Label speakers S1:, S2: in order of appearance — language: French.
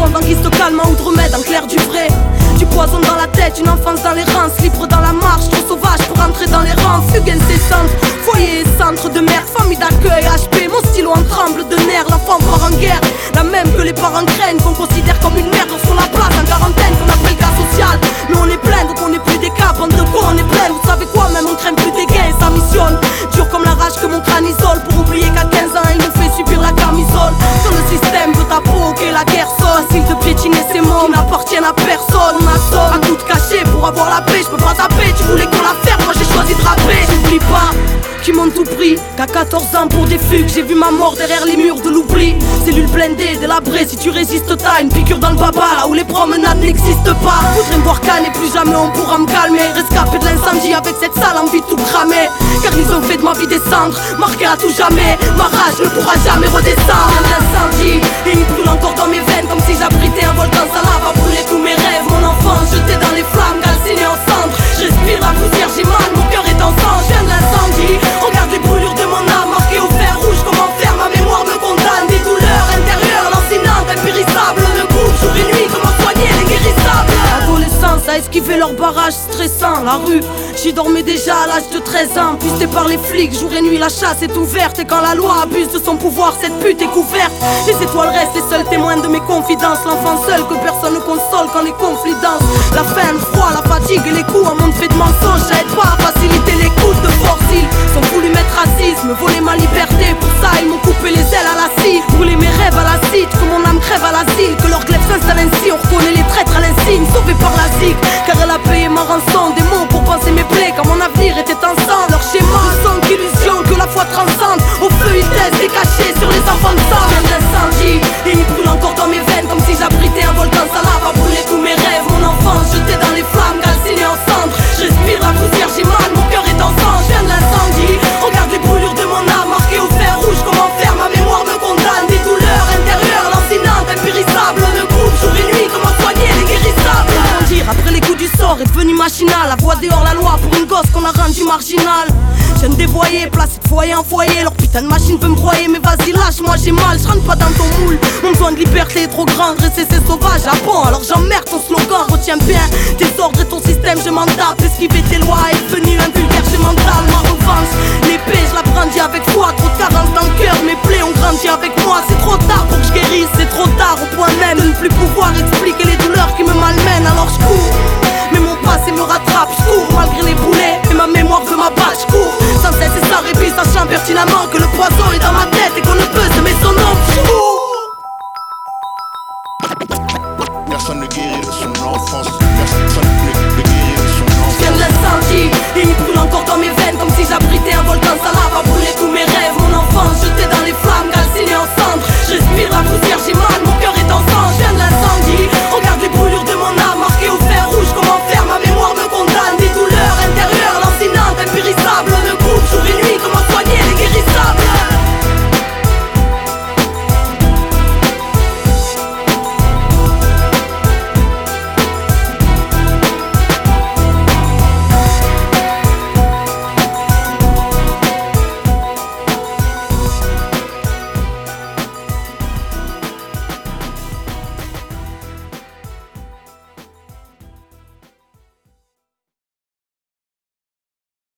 S1: pendant qu'il se calme en remède en clair du vrai. Du poison dans la tête, une enfance dans les rances, libre dans la marche, trop sauvage pour entrer dans les rangs. Fugue incessante, foyer et centre de merde, famille d'accueil, HP, mon stylo en tremble de nerfs. L'enfant part en guerre, la même que les parents craignent, qu'on considère comme une merde sur la place en quarantaine, qu'on appelle cas social. Mais on est plein, donc on n'est plus des cas, bande de cons, on est plein. Vous savez quoi, même on craint plus des gains, ça missionne. Dur comme la rage que mon crâne isole, pour oublier qu'à 15 ans il me fait subir la camisole. Quand le système veut ta peau, que la guerre sonne, facile de piétiner ces mots qui n'appartiennent à personne. On assomme à tout caché pour avoir la paix, je peux pas taper. Tu voulais qu'on la faire, moi j'ai choisi de rapper. J'oublie pas qui m'ont tout pris, qu'à 14 ans pour des fugues, j'ai vu ma mort derrière les murs de l'oubli. Cellule blindée, délabrée, si tu résistes t'as une piqûre dans le baba, là où les promenades n'existent pas. Voudrais me voir calmer, plus jamais on pourra me calmer. Rescapé de l'incendie avec cette sale envie de tout cramer. Car ils ont fait de ma vie des cendres, marqué à tout jamais. Ma rage ne pourra jamais redescendre. L'incendie, et il brûle encore dans mes veines, comme si j'abritais un volcan, ça lave à brûler tous mes rêves. Mon enfance jeté dans les flammes, calciné en cendres. Je respire la poussière, j'ai mal, mon cœur est en sang. Je viens de l'incendie, regarde les brûlures de mon âme, marquées au fer rouge. Comment faire, ma mémoire me condamne. Des douleurs intérieures, lancinantes, impérissables. Le groupe, jour et nuit, comment soigner les guérissables. Adolescence, à esquiver leurs barrages stressants. La rue, j'y dormais déjà à l'âge de 13 ans. Pisté par les flics, jour et nuit la chasse est ouverte. Et quand la loi abuse de son pouvoir, cette pute est couverte. Les étoiles restent les seuls témoins de mes confidences. L'enfant seul que personne ne console quand les conflits dansent. La faim, le froid, la fatigue et les coups, un monde fait de mensonges. Ça aide pas à faciliter l'écoute de force. Ils sont voulu mettre racisme, voler ma liberté. Pour ça ils m'ont coupé les ailes à la scie, brûlé mes rêves à l'acide, que mon âme crève à l'asile. Que leur glaive s'installe ainsi, on reconnaît les traîtres à l'insigne. Sauvés par la zig, car elle a payé ma rançon. Des mots pour penser mes plaies, quand mon avenir était en sang. Leur schéma ne sont qu'illusion, que la foi transcende. Au feu ils taisent, décachés sur les enfants de sang. Viens d'incendie, et il brûle encore dans mes veines, comme si j'abritais un volcan. Ça lave à brûler tous mes rêves, mon enfance jetée dans les flammes, calcinée en cendres. Je respire la poussière, j'ai mal, mon cœur est en sang. Je viens de l'incendie, regarde les brûlures de mon âme, marquées au fer rouge. Comment faire, ma mémoire me condamne. Des douleurs intérieures, lancinantes, impérissables. Le groupe, jour et nuit, comment soigner les guérissables. Dire après les coups du sort est devenu machinal. La voix dehors la loi pour une gosse qu'on a rendu marginal. Je viens de dévoyer, placé de foyer en foyer. Leur putain de machine veut me broyer, mais vas-y lâche, moi j'ai mal, je rentre pas dans ton moule. Mon besoin de liberté est trop grand, dresser c'est sauvage à bon. Alors j'emmerde ton slogan, retiens bien tes ordres et ton système, je m'en tape. Esquiver tes lois est devenu un vulgaire, j'ai mental. Ma revanche, l'épée je la brandis avec foi. Trop de carence dans le cœur, mes plaies ont grandi avec moi. C'est trop tard pour que je guérisse, c'est trop tard au point même de ne plus pouvoir être